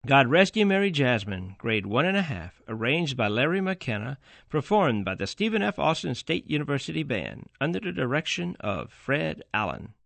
God Rescue Mary Jasmine, grade 1.5, arranged by Larry McKenna, performed by the Stephen F. Austin State University Band under the direction of Fred Allen.